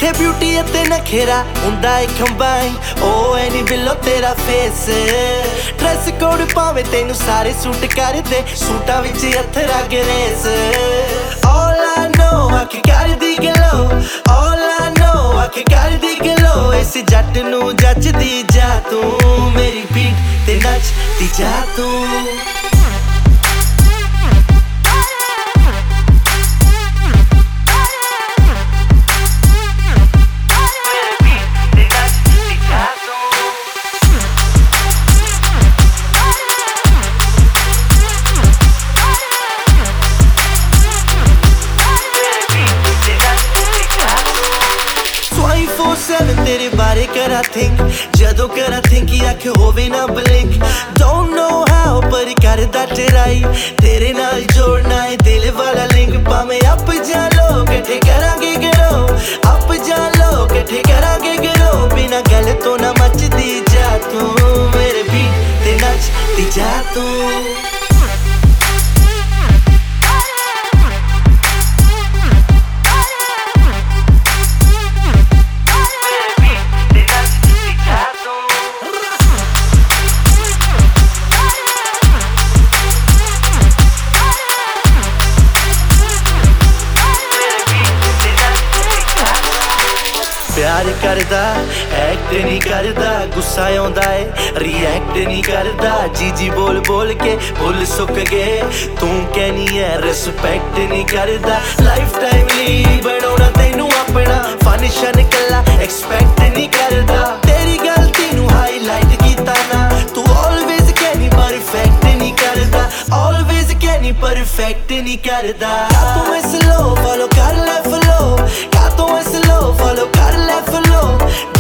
ਜਿੱਥੇ ਬਿਊਟੀ ਅਤੇ ਨਖੇਰਾ ਹੁੰਦਾ ਏ ਕੰਬਾਈਨ ਉਹ ਐ ਨੀ ਬਿੱਲੋ ਤੇਰਾ ਫੇਸ ਡਰੈਸ ਕੋਡ ਭਾਵੇਂ ਤੈਨੂੰ ਸਾਰੇ ਸੂਟ ਕਰਦੇ ਸੂਟਾਂ ਵਿੱਚ ਅਥਰਾ ਗਰੇਸ All I know ਆਖੇ ਕਰਦੀ ਗਲੋ All I know ਆਖੇ ਕਰਦੀ ਗਲੋ ਇਸ ਜੱਟ ਨੂੰ ਜੱਜਦੀ ਜਾ ਤੂੰ ਮੇਰੀ ਬੀਟ ਤੇ ਨੱਚਦੀ ਜਾ ਤੂੰ तेरे बारे करा थिंक जदों करा थिंक आख होवे ना ब्लिंक Don't know how पर करदा ट्राई तेरे नाल जोड़ना है दिल वाला लिंक भावें अप जा लो कट्ठे करांगे करो अप जा लो कट्ठे करांगे करो बिना गल तो ना मचदी जा तू मेरे बीट ते नचदी जा तू प्यार करदा एक्ट नहीं करदा गुस्सा आउंदा है रिएक्ट नहीं करदा जी बोल बोल के भुल सुक गए तू कहनी है रिस्पेक्ट नहीं करदा लाइफ टाइम ली बनाउणा तैनू अपना फंक्शन कला एक्सपेक्ट नहीं करदा तेरी गलती नू हाईलाइट कीता ना तू ऑलवेज कहनी परफेक्ट नहीं करदा ऑलवेज कहनी परफेक्ट नहीं करदा तू मैं स्लो फॉलो कर ले फ्लो का तू मैं स्लो फॉलो कर ले फ्लो